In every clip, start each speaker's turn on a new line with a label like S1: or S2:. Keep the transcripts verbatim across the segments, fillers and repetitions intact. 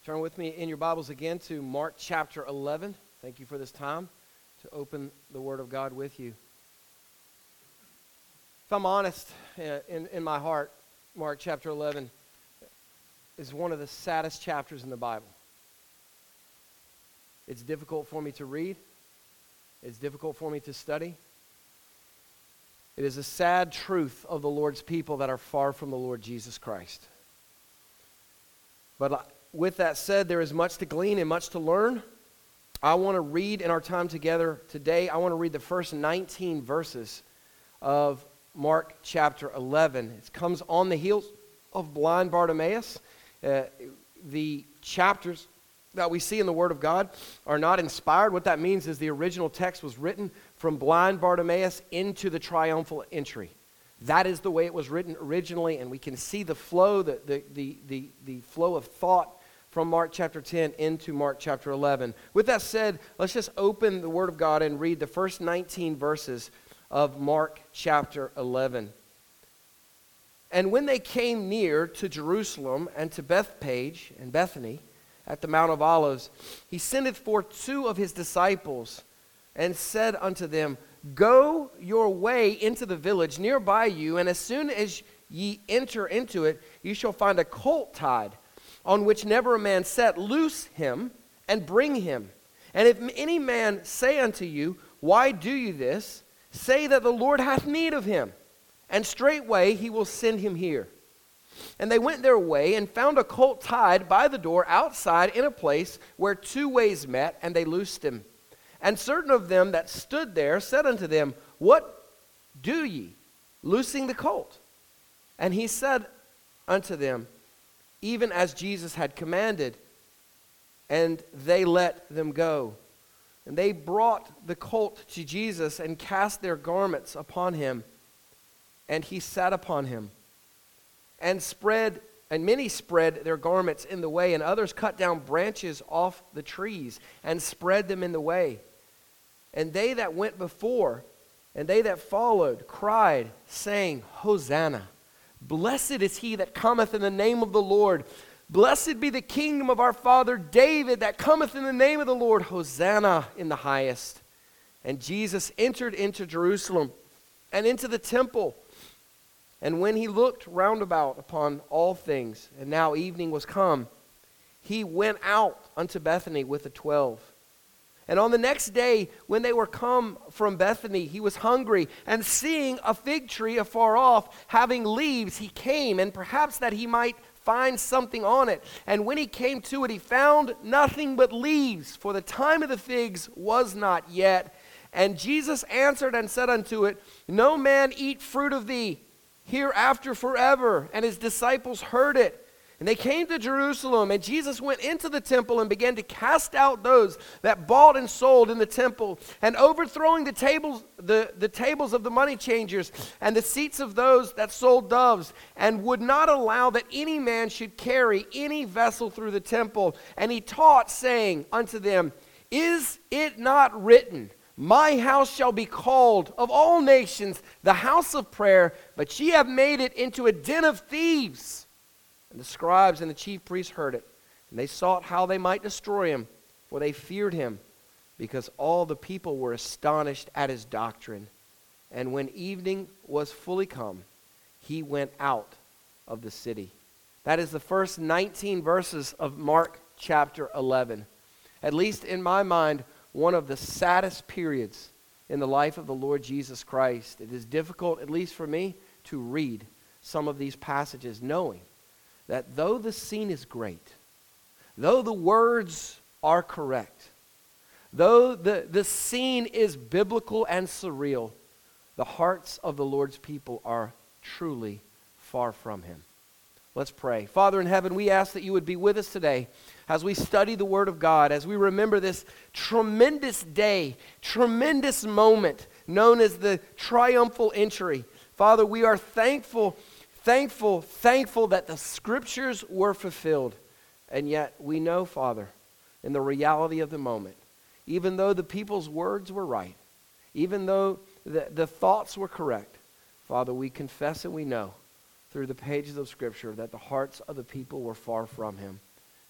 S1: Turn with me in your Bibles again to Mark chapter eleven. Thank you for this time to open the Word of God with you. If I'm honest, uh, in, in my heart, Mark chapter eleven is one of the saddest chapters in the Bible. It's difficult for me to read. It's difficult for me to study. It is a sad truth of the Lord's people that are far from the Lord Jesus Christ. But uh, with that said, there is much to glean and much to learn. I want to read in our time together today, I want to read the first nineteen verses of Mark chapter eleven. It comes on the heels of blind Bartimaeus. Uh, the chapters that we see in the Word of God are not inspired. What that means is the original text was written from blind Bartimaeus into the triumphal entry. That is the way it was written originally, and we can see the flow, the, the, the, the, the flow of thought from Mark chapter ten into Mark chapter eleven. With that said, let's just open the Word of God and read the first nineteen verses of Mark chapter eleven. And when they came near to Jerusalem and to Bethphage and Bethany at the Mount of Olives, he sendeth forth two of his disciples and said unto them, Go your way into the village near by you, and as soon as ye enter into it, ye shall find a colt tied, on which never a man sat. Loose him, and bring him. And if any man say unto you, Why do you this? Say that the Lord hath need of him, and straightway he will send him here. And they went their way, and found a colt tied by the door outside in a place where two ways met, and they loosed him. And certain of them that stood there said unto them, What do ye, loosing the colt? And he said unto them, Even as Jesus had commanded, and they let them go. And they brought the colt to Jesus and cast their garments upon him, and he sat upon him. And spread, and many spread their garments in the way, and others cut down branches off the trees and spread them in the way. And they that went before, and they that followed, cried, saying, Hosanna! Blessed is he that cometh in the name of the Lord. Blessed be the kingdom of our father David that cometh in the name of the Lord. Hosanna in the highest. And Jesus entered into Jerusalem and into the temple. And when he looked round about upon all things, and now evening was come, he went out unto Bethany with the twelve. And on the next day, when they were come from Bethany, he was hungry, and seeing a fig tree afar off, having leaves, he came, and perhaps that he might find something on it. And when he came to it, he found nothing but leaves, for the time of the figs was not yet. And Jesus answered and said unto it, No man eat fruit of thee hereafter forever. And his disciples heard it. And they came to Jerusalem, and Jesus went into the temple and began to cast out those that bought and sold in the temple, and overthrowing the tables, the, the tables of the money changers, and the seats of those that sold doves, and would not allow that any man should carry any vessel through the temple. And he taught, saying unto them, Is it not written, My house shall be called of all nations the house of prayer, but ye have made it into a den of thieves? And the scribes and the chief priests heard it, and they sought how they might destroy him, for they feared him, because all the people were astonished at his doctrine. And when evening was fully come, he went out of the city. That is the first nineteen verses of Mark chapter eleven. At least in my mind, one of the saddest periods in the life of the Lord Jesus Christ. It is difficult, at least for me, to read some of these passages knowing that though the scene is great, though the words are correct, though the, the scene is biblical and surreal, the hearts of the Lord's people are truly far from him. Let's pray. Father in heaven, we ask that you would be with us today as we study the Word of God, as we remember this tremendous day, tremendous moment known as the triumphal entry. Father, we are thankful Thankful, thankful that the Scriptures were fulfilled. And yet we know, Father, in the reality of the moment, even though the people's words were right, even though the, the thoughts were correct, Father, we confess and we know through the pages of Scripture that the hearts of the people were far from him.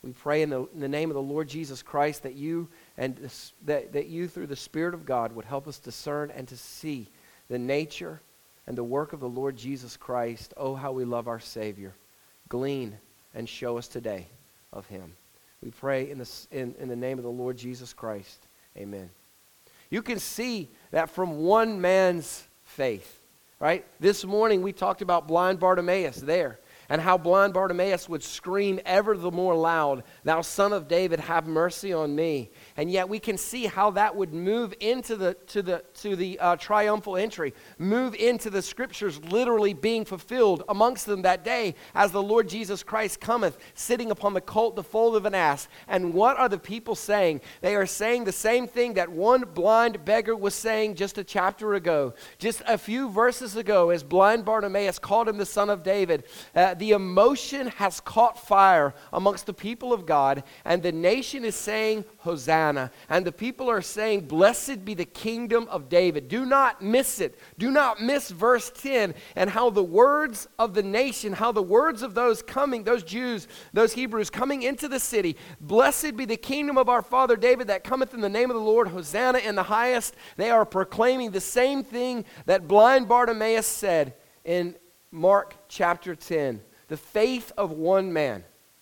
S1: We pray in the, in the name of the Lord Jesus Christ that you and this, that, that you through the Spirit of God would help us discern and to see the nature and the work of the Lord Jesus Christ. Oh, how we love our Savior. Glean and show us today of him. We pray in the, in, in the name of the Lord Jesus Christ. Amen. You can see that from one man's faith, right? This morning we talked about blind Bartimaeus there, and how blind Bartimaeus would scream ever the more loud, "Thou Son of David, have mercy on me." And yet we can see how that would move into the to the to the uh, triumphal entry, move into the scriptures literally being fulfilled amongst them that day as the Lord Jesus Christ cometh, sitting upon the colt, the foal of an ass. And what are the people saying? They are saying the same thing that one blind beggar was saying just a chapter ago, just a few verses ago, as blind Bartimaeus called him the Son of David. Uh, the emotion has caught fire amongst the people of God, and the nation is saying, Hosanna. And the people are saying, blessed be the kingdom of David. Do not miss it. Do not miss verse ten, and how the words of the nation, how the words of those coming, those Jews, those Hebrews coming into the city, blessed be the kingdom of our father David that cometh in the name of the Lord, Hosanna in the highest. They are proclaiming the same thing that blind Bartimaeus said in Mark chapter ten. The faith of one man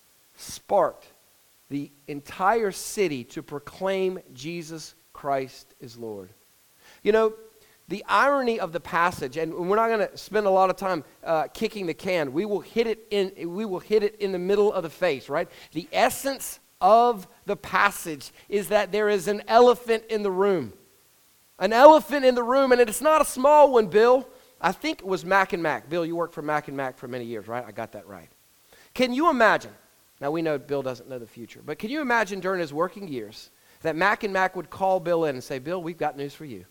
S1: sparked the entire city to proclaim Jesus Christ is Lord. You know, the irony of the passage, and we're not going to spend a lot of time uh, kicking the can. We will hit it in. We will hit it in the middle of the face, right? The essence of the passage is that there is an elephant in the room, an elephant in the room, and it's not a small one, Bill. I think it was Mac and Mac. Bill, you worked for Mac and Mac for many years, right? I got that right. Can you imagine? Now, we know Bill doesn't know the future, but can you imagine during his working years that Mac and Mac would call Bill in and say, Bill, we've got news for you.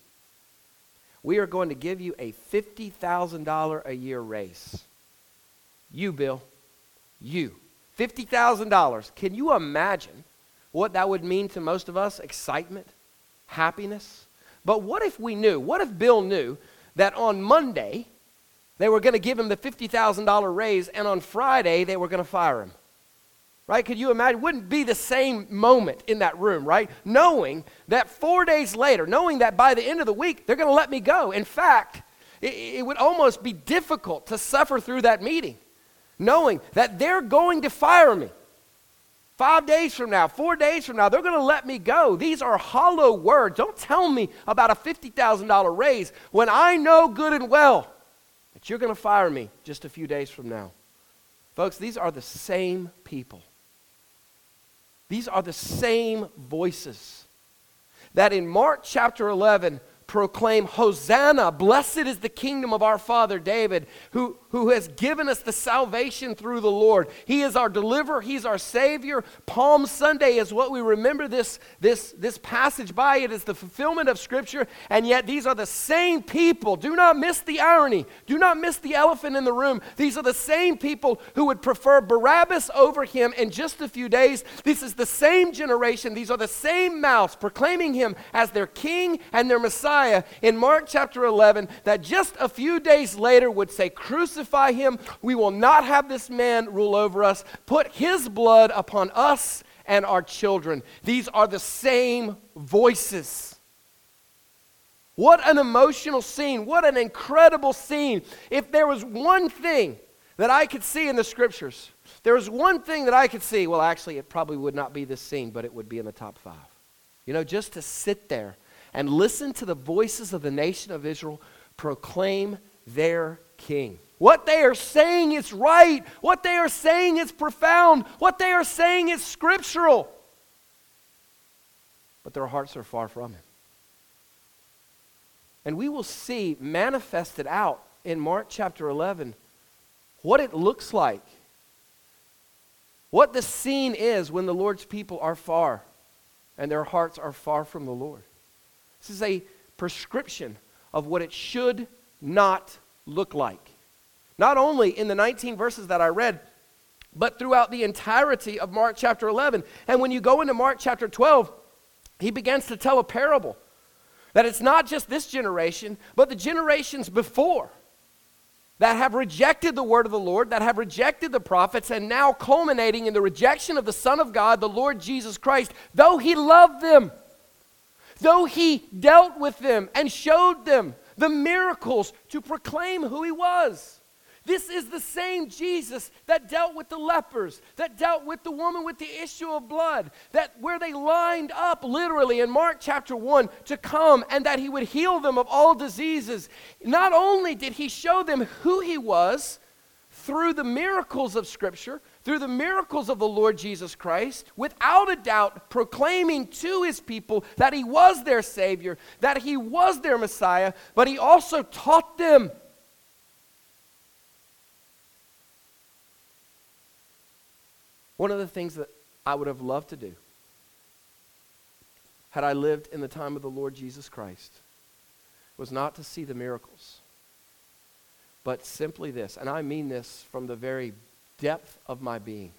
S1: We are going to give you a fifty thousand dollars a year raise. You, Bill, you. fifty thousand dollars. Can you imagine what that would mean to most of us? Excitement, happiness. But what if we knew, what if Bill knew that on Monday they were going to give him the fifty thousand dollars raise, and on Friday they were going to fire him? Right? Could you imagine? It wouldn't be the same moment in that room, right? Knowing that four days later, knowing that by the end of the week, they're going to let me go. In fact, it, it would almost be difficult to suffer through that meeting, knowing that they're going to fire me. Five days from now, four days from now, they're going to let me go. These are hollow words. Don't tell me about a fifty thousand dollars raise when I know good and well that you're going to fire me just a few days from now. Folks, these are the same people. These are the same voices that in Mark chapter eleven proclaim, Hosanna, blessed is the kingdom of our father David, who, who has given us the salvation through the Lord. He is our deliverer. He's our Savior. Palm Sunday is what we remember this, this, this passage by. It is the fulfillment of Scripture, and yet these are the same people. Do not miss the irony. Do not miss the elephant in the room. These are the same people who would prefer Barabbas over him in just a few days. This is the same generation. These are the same mouths proclaiming him as their king and their Messiah in Mark chapter eleven, that just a few days later would say, crucify him. We will not have this man rule over us. Put his blood upon us and our children. These are the same voices. What an emotional scene. What an incredible scene. If there was one thing that I could see in the scriptures, there was one thing that I could see, well, actually, it probably would not be this scene, but it would be in the top five. You know, just to sit there and listen to the voices of the nation of Israel proclaim their king. What they are saying is right. What they are saying is profound. What they are saying is scriptural. But their hearts are far from him. And we will see manifested out in Mark chapter eleven what it looks like. What the scene is when the Lord's people are far and their hearts are far from the Lord. This is a prescription of what it should not look like. Not only in the nineteen verses that I read, but throughout the entirety of Mark chapter eleven. And when you go into Mark chapter twelve, he begins to tell a parable. That it's not just this generation, but the generations before. that have rejected the word of the Lord, that have rejected the prophets, and now culminating in the rejection of the Son of God, the Lord Jesus Christ, though he loved them, though he dealt with them and showed them the miracles to proclaim who he was. This is the same Jesus that dealt with the lepers, that dealt with the woman with the issue of blood, that where they lined up literally in Mark chapter one to come and that he would heal them of all diseases. Not only did he show them who he was through the miracles of Scripture, through the miracles of the Lord Jesus Christ, without a doubt proclaiming to his people that he was their Savior, that he was their Messiah, but he also taught them. One of the things that I would have loved to do had I lived in the time of the Lord Jesus Christ was not to see the miracles, but simply this, and I mean this from the very depth of my being.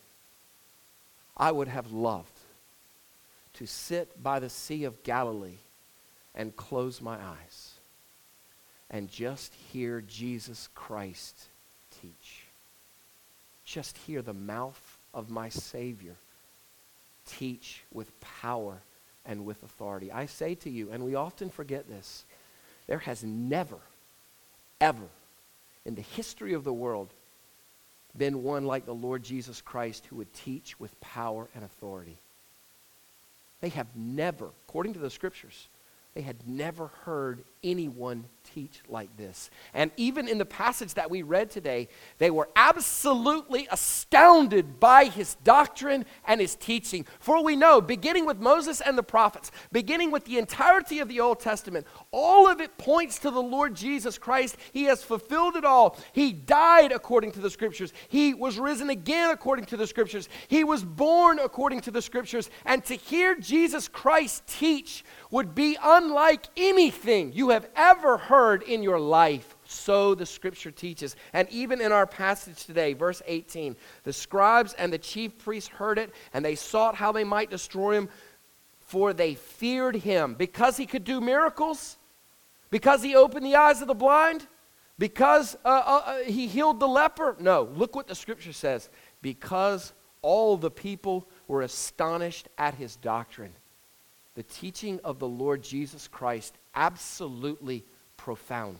S1: I would have loved to sit by the Sea of Galilee and close my eyes and just hear Jesus Christ teach. Just hear the mouth of my Savior teach with power and with authority. I say to you, and we often forget this, there has never, ever in the history of the world been one like the Lord Jesus Christ who would teach with power and authority. They have never, according to the Scriptures, they had never heard anyone teach like this. And even in the passage that we read today, they were absolutely astounded by his doctrine and his teaching. For we know, beginning with Moses and the prophets, beginning with the entirety of the Old Testament, all of it points to the Lord Jesus Christ. He has fulfilled it all. He died according to the Scriptures. He was risen again according to the Scriptures. He was born according to the Scriptures. And to hear Jesus Christ teach would be unlike anything you have ever heard in your life. So the Scripture teaches. And even in our passage today, verse eighteen, the scribes and the chief priests heard it, and they sought how they might destroy him, for they feared him. Because he could do miracles, because he opened the eyes of the blind, because uh, uh, he healed the leper. No, look what the Scripture says. Because all the people were astonished at his doctrine. The teaching of the Lord Jesus Christ, absolutely profound.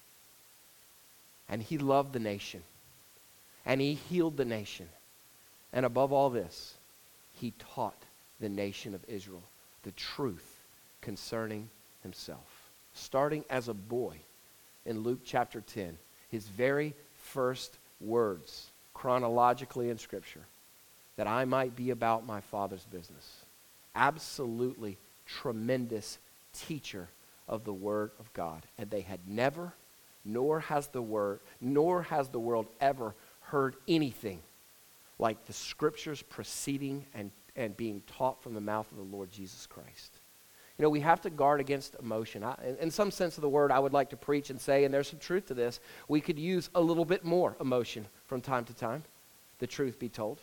S1: And he loved the nation. And he healed the nation. And above all this, he taught the nation of Israel the truth concerning himself. Starting as a boy in Luke chapter ten, his very first words chronologically in Scripture, that I might be about my Father's business. Absolutely tremendous teacher of the Word of God. And they had never, nor has the word, nor has the world ever heard anything like the Scriptures proceeding and, and being taught from the mouth of the Lord Jesus Christ. You know, we have to guard against emotion. I, in, in some sense of the word, I would like to preach and say, and there's some truth to this, we could use a little bit more emotion from time to time, the truth be told.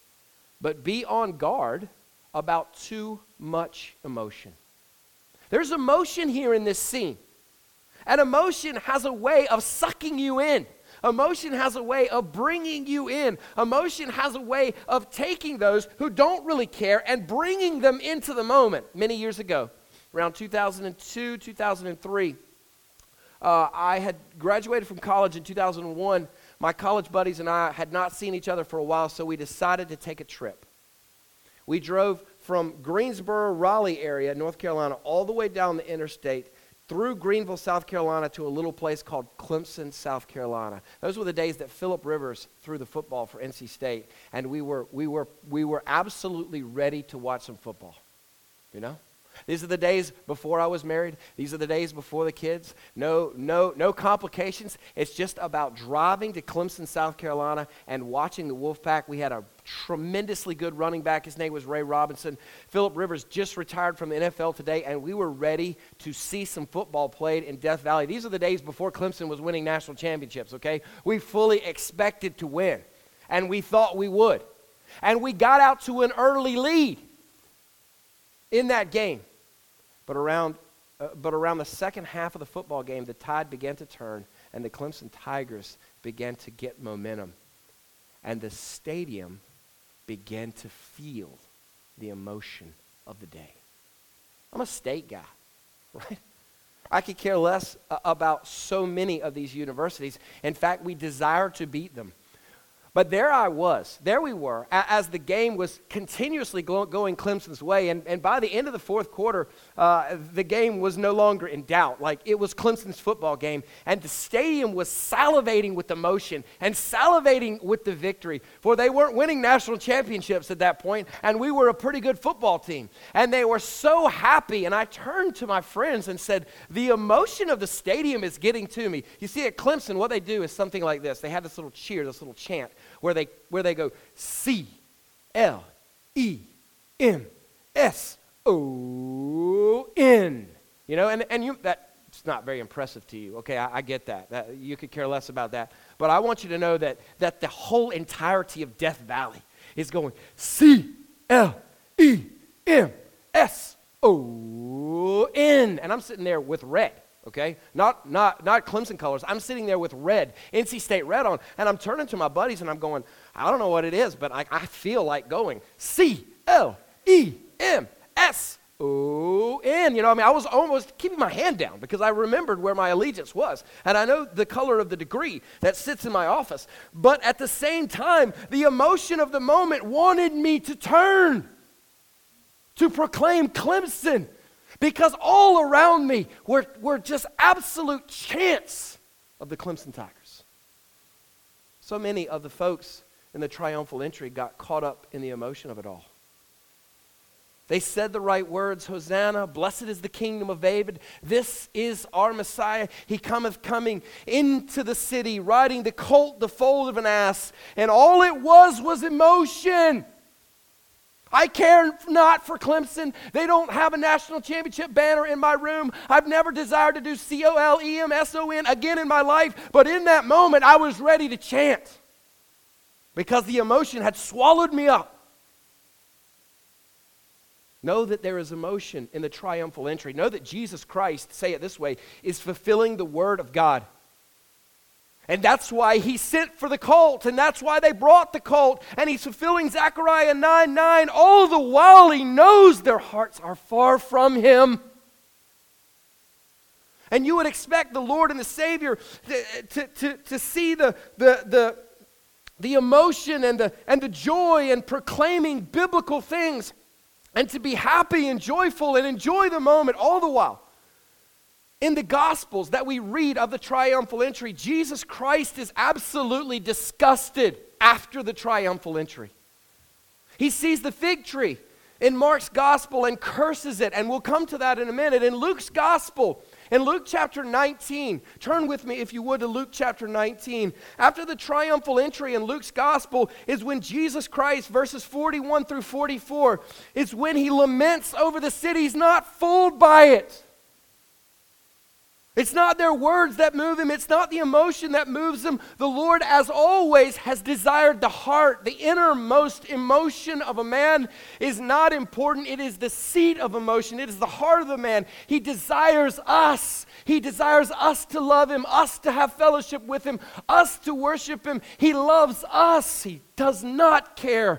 S1: But be on guard about too much emotion. There's emotion here in this scene. And emotion has a way of sucking you in. Emotion has a way of bringing you in. Emotion has a way of taking those who don't really care and bringing them into the moment. Many years ago, around two thousand two, two thousand three, uh, I had graduated from college in two thousand one. My college buddies and I had not seen each other for a while, so we decided to take a trip. We drove from Greensboro, Raleigh area, North Carolina, all the way down the interstate through Greenville, South Carolina, to a little place called Clemson, South Carolina. Those were the days that Philip Rivers threw the football for N C State, and we were we were we were absolutely ready to watch some football. You know? These are the days before I was married. These are the days before the kids. No, no, no complications. It's just about driving to Clemson, South Carolina, and watching the Wolfpack. We had a tremendously good running back. His name was Ray Robinson. Philip Rivers just retired from the N F L today, and we were ready to see some football played in Death Valley. These are the days before Clemson was winning national championships, okay? We fully expected to win, and we thought we would. And we got out to an early lead in that game. But around, uh, but around the second half of the football game, the tide began to turn, and the Clemson Tigers began to get momentum. And the stadium began to feel the emotion of the day. I'm a state guy, right? I could care less uh, about so many of these universities. In fact, we desire to beat them. But there I was, there we were, a- as the game was continuously go- going Clemson's way. And, and by the end of the fourth quarter, uh, the game was no longer in doubt. Like, it was Clemson's football game. And the stadium was salivating with emotion and salivating with the victory. For they weren't winning national championships at that point, and we were a pretty good football team. And they were so happy. And I turned to my friends and said, the emotion of the stadium is getting to me. You see, at Clemson, what they do is something like this. They have this little cheer, this little chant, where they where they go C L E M S O N. You know, and, and you that's not very impressive to you. Okay, I, I get that. that. You could care less about that. But I want you to know that that the whole entirety of Death Valley is going C L E M S O N. And I'm sitting there with red. Okay, not not not Clemson colors. I'm sitting there with red, N C State red on, and I'm turning to my buddies and I'm going, I don't know what it is, but I, I feel like going C L E M S O N. You know, I mean, I was almost keeping my hand down because I remembered where my allegiance was, and I know the color of the degree that sits in my office. But at the same time, the emotion of the moment wanted me to turn to proclaim Clemson. Because all around me were, were just absolute chants of the Clemson Tigers. So many of the folks in the triumphal entry got caught up in the emotion of it all. They said the right words, Hosanna, blessed is the kingdom of David. This is our Messiah. He cometh coming into the city, riding the colt, the foal of an ass. And all it was was emotion. I care not for Clemson. They don't have a national championship banner in my room. I've never desired to do C O L E M S O N again in my life. But in that moment, I was ready to chant because the emotion had swallowed me up. Know that there is emotion in the triumphal entry. Know that Jesus Christ, say it this way, is fulfilling the word of God. And that's why he sent for the colt, and that's why they brought the colt, and he's fulfilling Zechariah nine nine, all the while he knows their hearts are far from him. And you would expect the Lord and the Savior to, to, to, to see the, the, the, the emotion and the, and the joy in proclaiming biblical things, and to be happy and joyful and enjoy the moment all the while. In the Gospels that we read of the triumphal entry, Jesus Christ is absolutely disgusted after the triumphal entry. He sees the fig tree in Mark's Gospel and curses it, and we'll come to that in a minute. In Luke's Gospel, in Luke chapter nineteen, turn with me if you would to Luke chapter nineteen. After the triumphal entry in Luke's Gospel is when Jesus Christ, verses forty-one through forty-four, is when he laments over the city. He's not fooled by it. It's not their words that move him. It's not the emotion that moves him. The Lord, as always, has desired the heart. The innermost emotion of a man is not important. It is the seat of emotion. It is the heart of the man. He desires us. He desires us to love him, us to have fellowship with him, us to worship him. He loves us. He does not care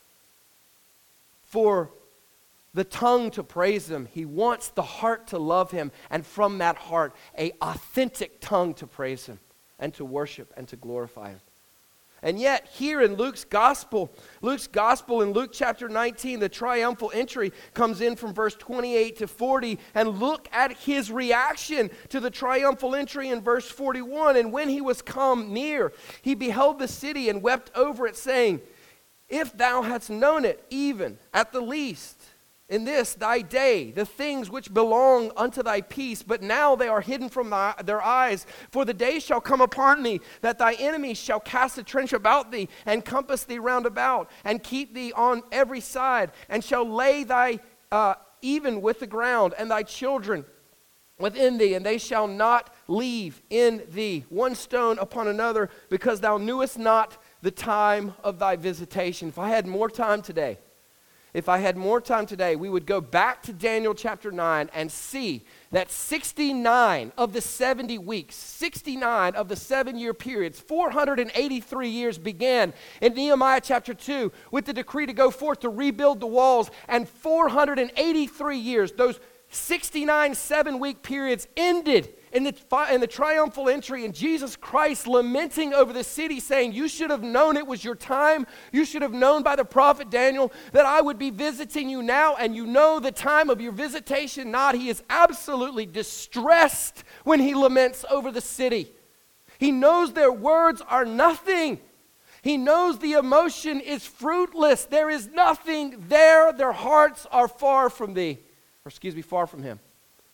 S1: for the tongue to praise him. He wants the heart to love him, and from that heart, an authentic tongue to praise him and to worship and to glorify him. And yet, here in Luke's Gospel, Luke's Gospel in Luke chapter nineteen, the triumphal entry comes in from verse twenty-eight to forty, and look at his reaction to the triumphal entry in verse forty-one. And when he was come near, he beheld the city and wept over it, saying, if thou hadst known it, even at the least, in this thy day, the things which belong unto thy peace, but now they are hidden from thy, their eyes. For the day shall come upon thee, that thy enemies shall cast a trench about thee, and compass thee round about, and keep thee on every side, and shall lay thy uh, even with the ground, and thy children within thee, and they shall not leave in thee one stone upon another, because thou knewest not the time of thy visitation. If I had more time today, if I had more time today, we would go back to Daniel chapter nine and see that sixty-nine of the seventy weeks, sixty-nine of the seven-year periods, four hundred eighty-three years began in Nehemiah chapter two with the decree to go forth to rebuild the walls, and four hundred eighty-three years, those sixty-nine seven-week periods ended in the, in the triumphal entry in Jesus Christ lamenting over the city, saying, you should have known it was your time. You should have known by the prophet Daniel that I would be visiting you now, and you know the time of your visitation not. He is absolutely distressed when he laments over the city. He knows their words are nothing. He knows the emotion is fruitless. There is nothing there. Their hearts are far from thee. Or excuse me, far from him.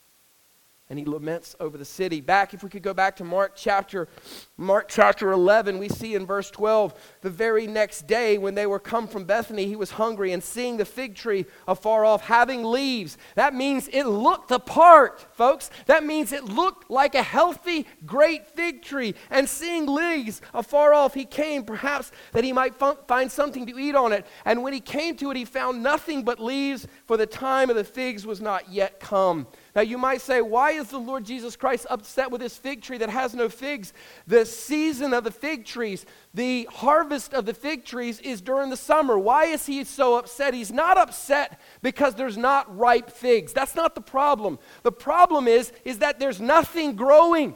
S1: And he laments over the city. Back, if we could go back to Mark chapter, Mark chapter eleven, we see in verse twelve, the very next day when they were come from Bethany, he was hungry, and seeing the fig tree afar off, having leaves. That means it looked the part, folks. That means it looked like a healthy, great fig tree. And seeing leaves afar off, he came, perhaps that he might f- find something to eat on it. And when he came to it, he found nothing but leaves, for the time of the figs was not yet come. Now you might say, why is the Lord Jesus Christ upset with this fig tree that has no figs? The season of the fig trees, the harvest of the fig trees is during the summer. Why is he so upset? He's not upset because there's not ripe figs. That's not the problem. The problem is, is that there's nothing growing.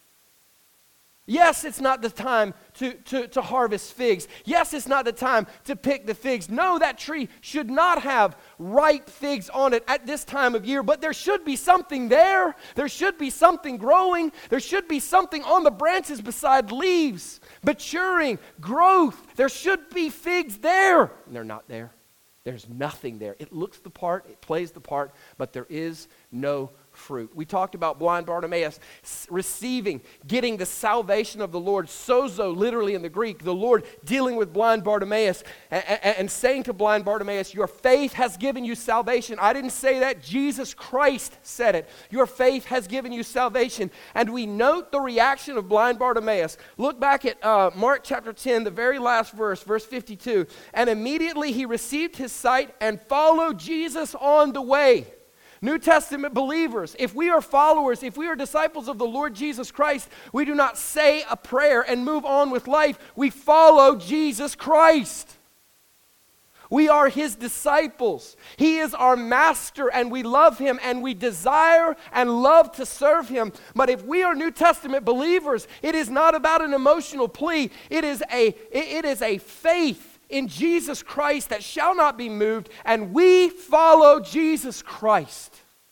S1: Yes, it's not the time to, to, to harvest figs. Yes, it's not the time to pick the figs. No, that tree should not have ripe figs on it at this time of year, but there should be something there. There should be something growing. There should be something on the branches beside leaves, maturing, growth. There should be figs there. And they're not there. There's nothing there. It looks the part, it plays the part, but there is no fruit. We talked about blind Bartimaeus receiving, getting the salvation of the Lord. Sozo, literally in the Greek, the Lord dealing with blind Bartimaeus and, and, and saying to blind Bartimaeus, your faith has given you salvation. I didn't say that. Jesus Christ said it. Your faith has given you salvation. And we note the reaction of blind Bartimaeus. Look back at uh, Mark chapter ten, the very last verse, verse fifty-two. And immediately he received his sight and followed Jesus on the way. New Testament believers, if we are followers, if we are disciples of the Lord Jesus Christ, we do not say a prayer and move on with life. We follow Jesus Christ. We are his disciples. He is our master, and we love him, and we desire and love to serve him. But if we are New Testament believers, it is not about an emotional plea. It is a, it is a faith in Jesus Christ that shall not be moved, and we follow Jesus Christ.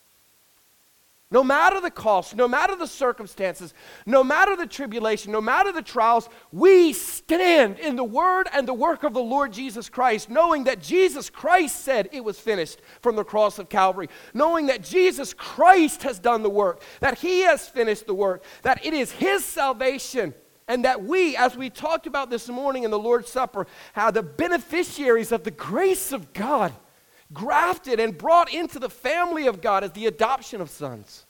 S1: No matter the cost, no matter the circumstances, no matter the tribulation, no matter the trials, we stand in the word and the work of the Lord Jesus Christ, knowing that Jesus Christ said it was finished from the cross of Calvary, knowing that Jesus Christ has done the work, that he has finished the work, that it is his salvation. And that we, as we talked about this morning in the Lord's Supper, are the beneficiaries of the grace of God, grafted and brought into the family of God as the adoption of sons.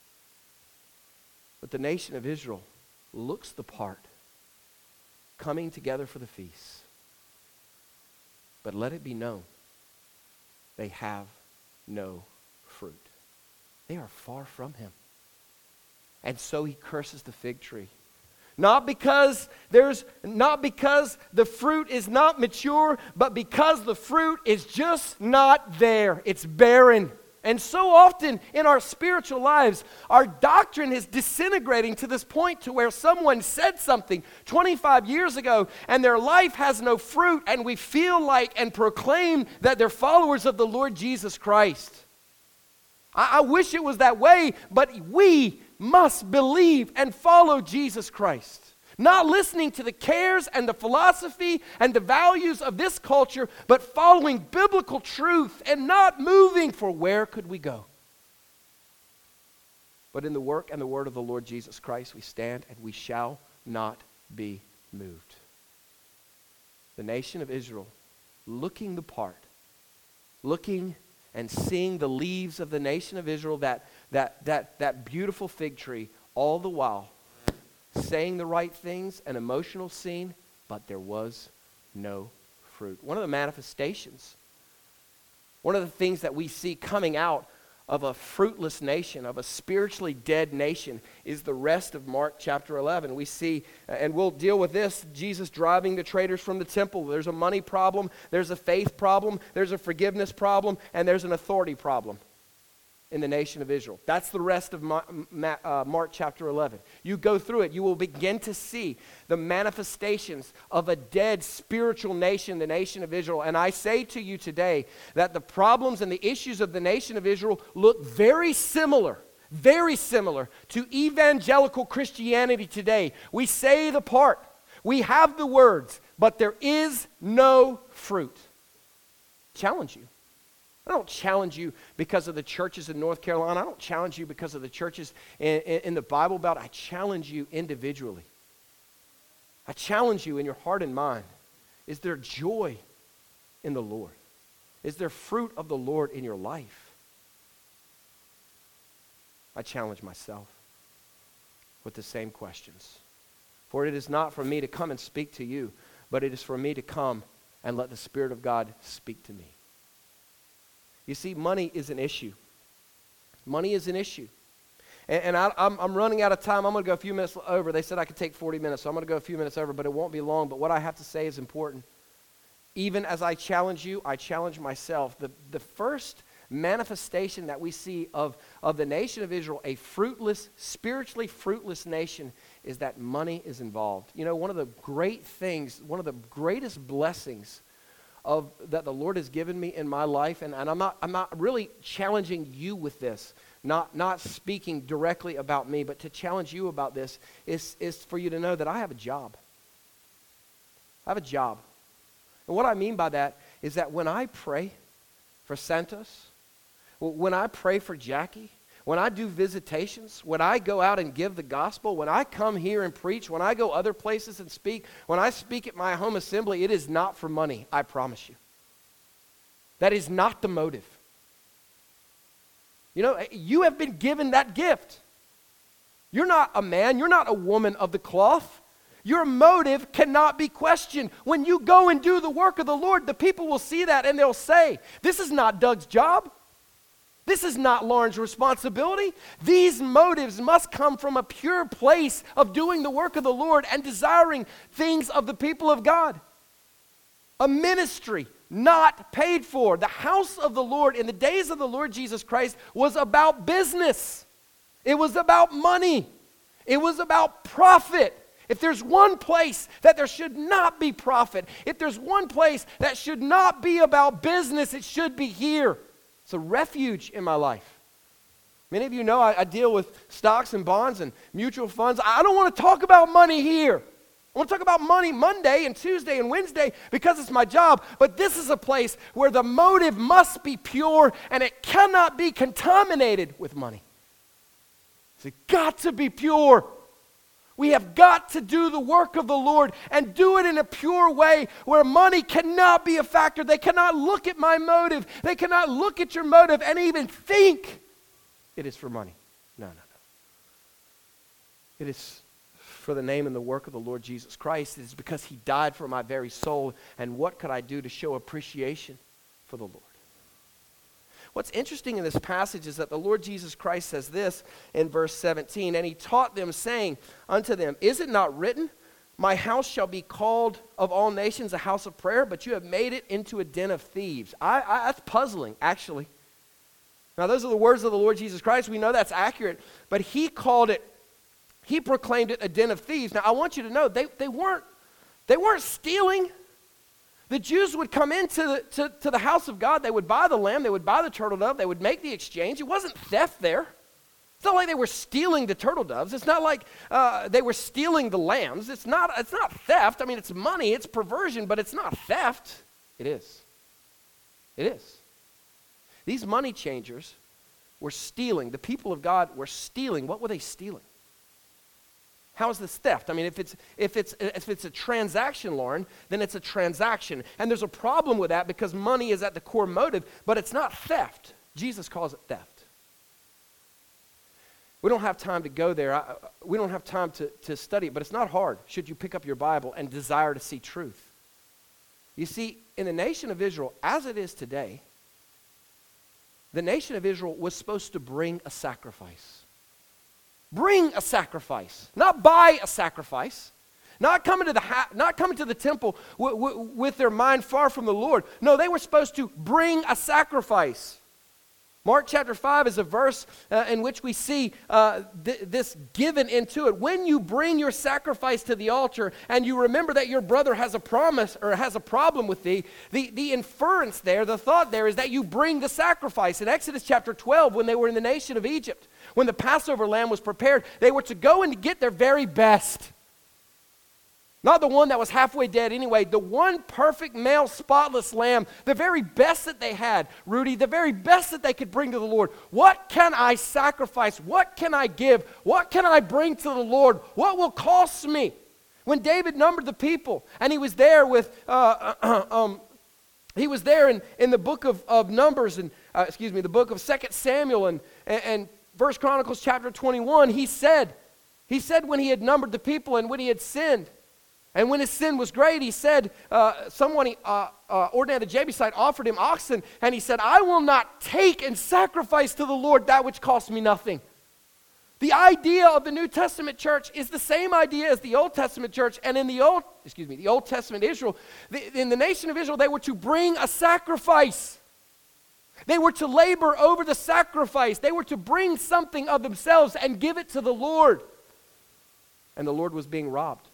S1: But the nation of Israel looks the part, coming together for the feast. But let it be known, they have no fruit. They are far from him. And so he curses the fig tree. Not because there's not because the fruit is not mature, but because the fruit is just not there. It's barren. And so often in our spiritual lives, our doctrine is disintegrating to this point to where someone said something twenty-five years ago and their life has no fruit, and we feel like and proclaim that they're followers of the Lord Jesus Christ. I, I wish it was that way, but we must believe and follow Jesus Christ. Not listening to the cares and the philosophy and the values of this culture, but following biblical truth and not moving, for where could we go? But in the work and the word of the Lord Jesus Christ we stand, and we shall not be moved. The nation of Israel, looking the part, looking and seeing the leaves of the nation of Israel, that, that, that, that beautiful fig tree, all the while saying the right things, an emotional scene, but there was no fruit. One of the manifestations One of the things that we see coming out of a fruitless nation, of a spiritually dead nation, is the rest of Mark chapter eleven. We see, and we'll deal with this, Jesus driving the traders from the temple. There's a money problem, there's a faith problem, there's a forgiveness problem, and there's an authority problem in the nation of Israel. That's the rest of Ma- Ma- uh, Mark chapter eleven. You go through it, you will begin to see the manifestations of a dead spiritual nation, the nation of Israel. And I say to you today that the problems and the issues of the nation of Israel look very similar, very similar to evangelical Christianity today. We say the part, we have the words, but there is no fruit. Challenge you. I don't challenge you because of the churches in North Carolina. I don't challenge you because of the churches in, in, in the Bible Belt. I challenge you individually. I challenge you in your heart and mind. Is there joy in the Lord? Is there fruit of the Lord in your life? I challenge myself with the same questions. For it is not for me to come and speak to you, but it is for me to come and let the Spirit of God speak to me. You see, money is an issue. Money is an issue. And, and I, I'm, I'm running out of time. I'm going to go a few minutes over. They said I could take forty minutes, so I'm going to go a few minutes over, but it won't be long. But what I have to say is important. Even as I challenge you, I challenge myself. The, the first manifestation that we see of, of the nation of Israel, a fruitless, spiritually fruitless nation, is that money is involved. You know, one of the great things, one of the greatest blessings of that the Lord has given me in my life, and, and I'm not I'm not really challenging you with this, not not speaking directly about me, but to challenge you about this is, is for you to know that I have a job. I have a job. And what I mean by that is that when I pray for Santos, when I pray for Jackie, when I do visitations, when I go out and give the gospel, when I come here and preach, when I go other places and speak, when I speak at my home assembly, it is not for money, I promise you. That is not the motive. You know, you have been given that gift. You're not a man, you're not a woman of the cloth. Your motive cannot be questioned. When you go and do the work of the Lord, the people will see that and they'll say, this is not Doug's job. This is not Lauren's responsibility. These motives must come from a pure place of doing the work of the Lord and desiring things of the people of God. A ministry not paid for. The house of the Lord in the days of the Lord Jesus Christ was about business. It was about money. It was about profit. If there's one place that there should not be profit, if there's one place that should not be about business, it should be here. It's a refuge in my life. Many of you know I, I deal with stocks and bonds and mutual funds. I don't want to talk about money here. I want to talk about money Monday and Tuesday and Wednesday because it's my job. But this is a place where the motive must be pure and it cannot be contaminated with money. It's got to be pure. We have got to do the work of the Lord and do it in a pure way where money cannot be a factor. They cannot look at my motive. They cannot look at your motive and even think it is for money. No, no, no. It is for the name and the work of the Lord Jesus Christ. It is because he died for my very soul. And what could I do to show appreciation for the Lord? What's interesting in this passage is that the Lord Jesus Christ says this in verse seventeen, and he taught them, saying unto them, is it not written, my house shall be called of all nations a house of prayer, but you have made it into a den of thieves. I, I, that's puzzling, actually. Now, those are the words of the Lord Jesus Christ. We know that's accurate, but he called it, he proclaimed it a den of thieves. Now, I want you to know, they, they, weren't, they weren't stealing. The Jews would come into the, to, to the house of God. They would buy the lamb. They would buy the turtle dove. They would make the exchange. It wasn't theft there. It's not like they were stealing the turtle doves. It's not like uh, they were stealing the lambs. It's not, it's not theft. I mean, it's money. It's perversion, but it's not theft. It is. It is. These money changers were stealing. The people of God were stealing. What were they stealing? How is this theft? I mean, if it's if it's if it's a transaction, Lauren, then it's a transaction. And there's a problem with that because money is at the core motive, but it's not theft. Jesus calls it theft. We don't have time to go there. I, we don't have time to, to study it, but it's not hard should you pick up your Bible and desire to see truth. You see, in the nation of Israel, as it is today, the nation of Israel was supposed to bring a sacrifice. Bring a sacrifice, not buy a sacrifice. Not coming to the ha- not coming to the temple w- w- with their mind far from the Lord. No, they were supposed to bring a sacrifice. Mark chapter five is a verse uh, in which we see uh, th- this given into it. When you bring your sacrifice to the altar and you remember that your brother has a promise or has a problem with thee, the, the inference there, the thought there is that you bring the sacrifice. In Exodus chapter twelve, when they were in the nation of Egypt, when the Passover lamb was prepared, they were to go and get their very best. Not the one that was halfway dead anyway, the one perfect male spotless lamb, the very best that they had, Rudy, the very best that they could bring to the Lord. What can I sacrifice? What can I give? What can I bring to the Lord? What will cost me? When David numbered the people, and he was there with, uh, um, he was there in, in the book of, of Numbers, and uh, excuse me, the book of Second Samuel and, and, and First Chronicles chapter twenty-one, he said, he said when he had numbered the people and when he had sinned, and when his sin was great, he said, uh, someone, uh, uh, Ordinary the Jebusite, offered him oxen, and he said, I will not take and sacrifice to the Lord that which costs me nothing. The idea of the New Testament church is the same idea as the Old Testament church, and in the Old, excuse me, the Old Testament Israel, the, in the nation of Israel, they were to bring a sacrifice. They were to labor over the sacrifice. They were to bring something of themselves and give it to the Lord. And the Lord was being robbed.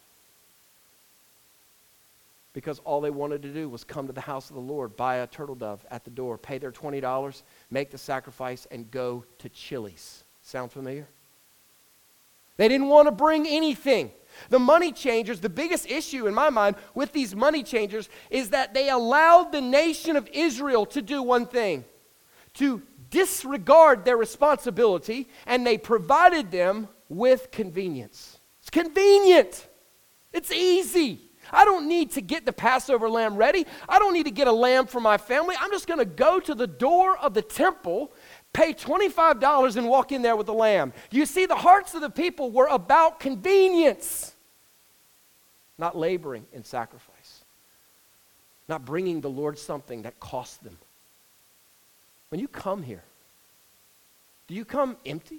S1: Because all they wanted to do was come to the house of the Lord, buy a turtle dove at the door, pay their twenty dollars, make the sacrifice, and go to Chili's. Sound familiar? They didn't want to bring anything. The money changers, the biggest issue in my mind with these money changers is that they allowed the nation of Israel to do one thing, to disregard their responsibility, and they provided them with convenience. It's convenient. It's easy. I don't need to get the Passover lamb ready. I don't need to get a lamb for my family. I'm just going to go to the door of the temple, pay twenty-five dollars, and walk in there with the lamb. You see, the hearts of the people were about convenience, not laboring in sacrifice, not bringing the Lord something that cost them. When you come here, do you come empty?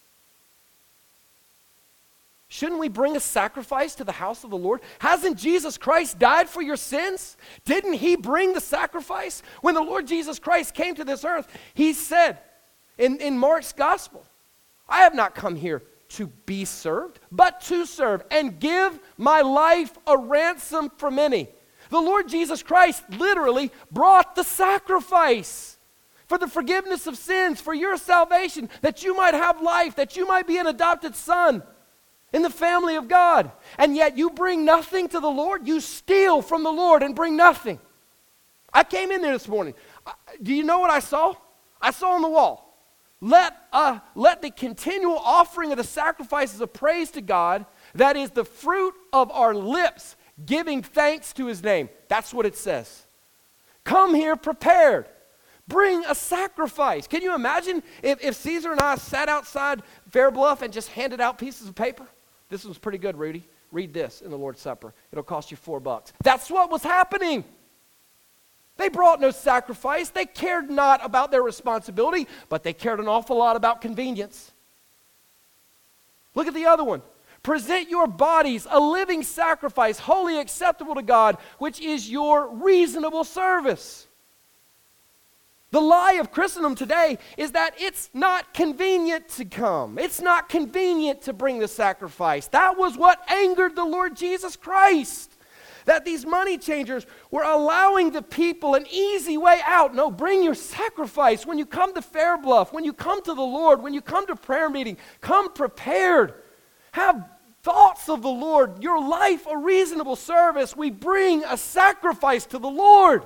S1: Shouldn't we bring a sacrifice to the house of the Lord? Hasn't Jesus Christ died for your sins? Didn't he bring the sacrifice? When the Lord Jesus Christ came to this earth, he said in, in Mark's gospel, I have not come here to be served, but to serve and give my life a ransom for many. The Lord Jesus Christ literally brought the sacrifice for the forgiveness of sins, for your salvation, that you might have life, that you might be an adopted son in the family of God. And yet you bring nothing to the Lord. You steal from the Lord and bring nothing. I came in there this morning. Do you know what I saw? I saw on the wall, let, uh, let the continual offering of the sacrifices of praise to God, that is the fruit of our lips, giving thanks to his name. That's what it says. Come here prepared. Bring a sacrifice. Can you imagine if, if Caesar and I sat outside Fair Bluff and just handed out pieces of paper? This was pretty good, Rudy. Read this in the Lord's Supper. It'll cost you four bucks. That's what was happening. They brought no sacrifice. They cared not about their responsibility, but they cared an awful lot about convenience. Look at the other one. Present your bodies a living sacrifice, wholly acceptable to God, which is your reasonable service. The lie of Christendom today is that it's not convenient to come. It's not convenient to bring the sacrifice. That was what angered the Lord Jesus Christ. That these money changers were allowing the people an easy way out. No, bring your sacrifice. When you come to Fair Bluff, when you come to the Lord, when you come to prayer meeting, come prepared. Have thoughts of the Lord, your life a reasonable service. We bring a sacrifice to the Lord.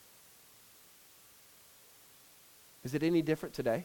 S1: Is it any different today?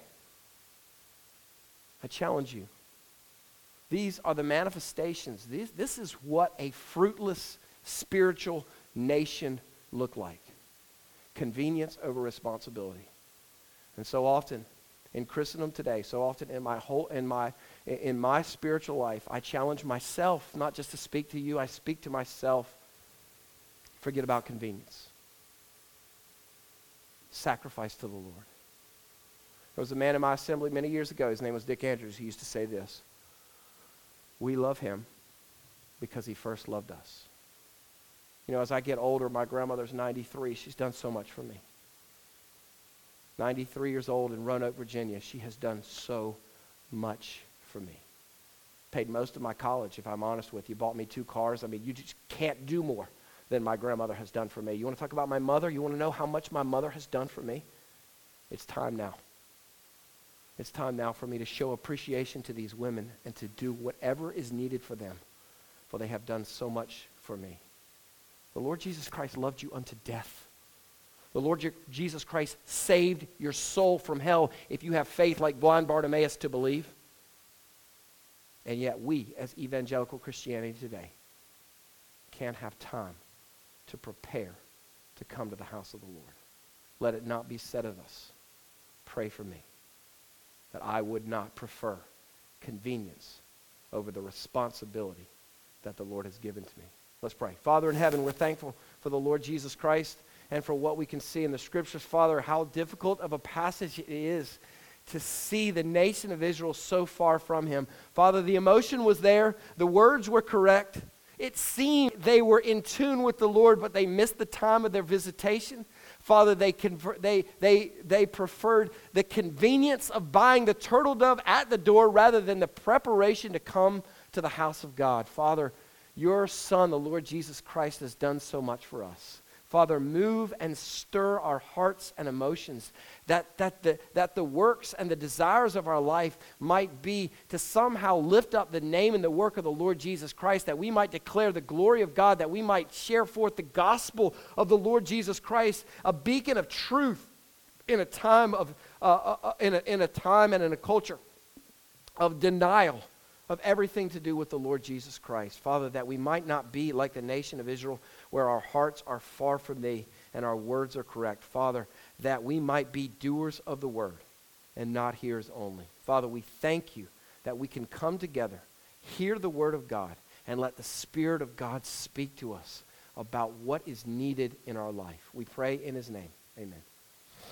S1: I challenge you. These are the manifestations. These, this is what a fruitless spiritual nation looked like. Convenience over responsibility. And so often in Christendom today, so often in my whole in my in my spiritual life, I challenge myself not just to speak to you, I speak to myself. Forget about convenience. Sacrifice to the Lord. There was a man in my assembly many years ago. His name was Dick Andrews. He used to say this: we love him because he first loved us. You know, as I get older, my grandmother's ninety-three. She's done so much for me. ninety-three years old in Roanoke, Virginia. She has done so much for me. Paid most of my college, if I'm honest with you. Bought me two cars. I mean, you just can't do more than my grandmother has done for me. You want to talk about my mother? You want to know how much my mother has done for me? It's time now. It's time now for me to show appreciation to these women and to do whatever is needed for them, for they have done so much for me. The Lord Jesus Christ loved you unto death. The Lord Je- Jesus Christ saved your soul from hell if you have faith like blind Bartimaeus to believe. And yet we, as evangelical Christianity today, can't have time to prepare to come to the house of the Lord. Let it not be said of us, pray for me, that I would not prefer convenience over the responsibility that the Lord has given to me. Let's pray. Father in heaven, we're thankful for the Lord Jesus Christ and for what we can see in the Scriptures. Father, how difficult of a passage it is to see the nation of Israel so far from him. Father, the emotion was there. The words were correct. It seemed they were in tune with the Lord, but they missed the time of their visitation. Father, they, conver- they, they, they preferred the convenience of buying the turtle dove at the door rather than the preparation to come to the house of God. Father, your Son, the Lord Jesus Christ, has done so much for us. Father, move and stir our hearts and emotions, that, that, the, that the works and the desires of our life might be to somehow lift up the name and the work of the Lord Jesus Christ, that we might declare the glory of God, that we might share forth the gospel of the Lord Jesus Christ, a beacon of truth in a time of uh, uh, in, a, in a time and in a culture of denial of everything to do with the Lord Jesus Christ. Father, that we might not be like the nation of Israel, where our hearts are far from thee and our words are correct. Father, that we might be doers of the word and not hearers only. Father, we thank you that we can come together, hear the word of God, and let the Spirit of God speak to us about what is needed in our life. We pray in his name. Amen.